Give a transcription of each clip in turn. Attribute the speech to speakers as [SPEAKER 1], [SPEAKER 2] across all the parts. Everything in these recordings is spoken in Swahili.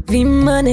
[SPEAKER 1] Vimane.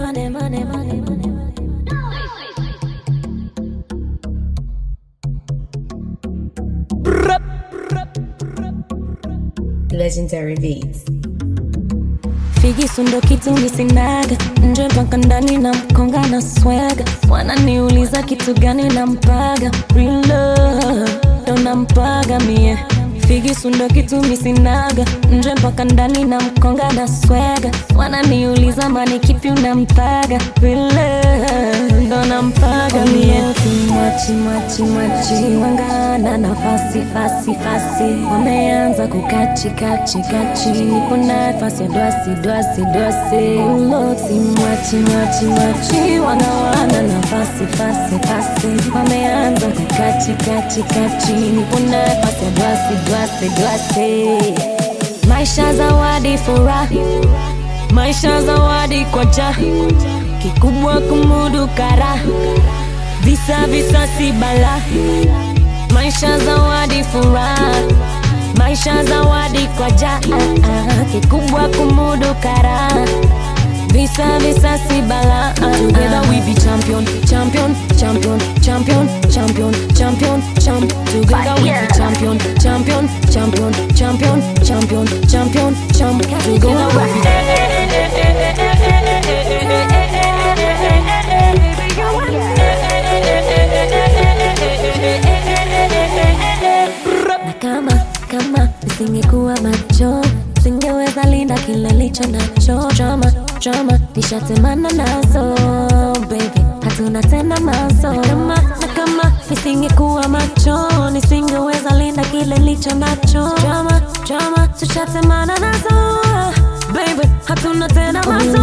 [SPEAKER 2] Legendary Beats.
[SPEAKER 1] Figi sundo kitu nisinaga, nje mpaka ndani na mkonga na swaga. Wananiuliza kitu gani na mpaga, real love ndo nampaga mie. Figi sundo kitu nisinaga, nje mpaka ndani na mkonga na swaga. Wananiuliza mani kipi unampaga, real love ndo nampaga mie. Machi wangana na fasi wameanza kukachi nipo nafasi ya dwasi uloti machi wanawana na fasi wameanza kukachi nipo nafasi ya dwasi. Maisha zawadi furaha, maisha zawadi kwa ja, kikubwa kumudu kara, visa si bala. Maisha zawadi furaha, maisha zawadi kwa ja, kikubwa kumudu kara, visa si bala. Together we be champion. Together we be champion. Together we be kama nisingekuwa macho, singeweza linda kile licho nacho. Drama nishatemana nazo, baby, hatuna tena mazo. Na kama nisingekuwa macho, nisingeweza linda kile licho nacho. Drama tushatemana nazo, baby, hatuna tena mazo.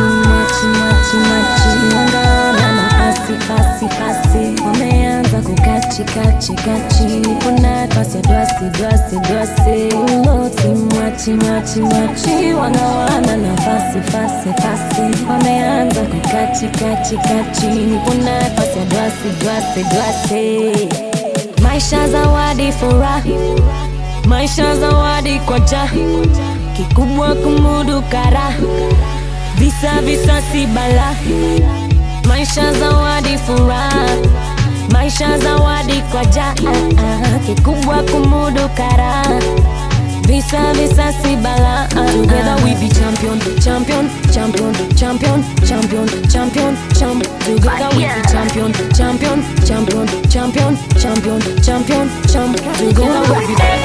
[SPEAKER 1] Machi wangana na fasi wameanza kukachi nipo nafasi ya dwasi uloti machi wanawana na fasi wameanza kukachi nipo nafasi ya dwasi. Maisha zawadi furaha, maisha zawadi kwa ja, kikubwa kumudu kara, visa si bala. Maisha zawadi furaha, maisha zawadi kwa ja, kikubwa kumudu kara, visa si bala. Together we be champion. Together we be champion. Together we be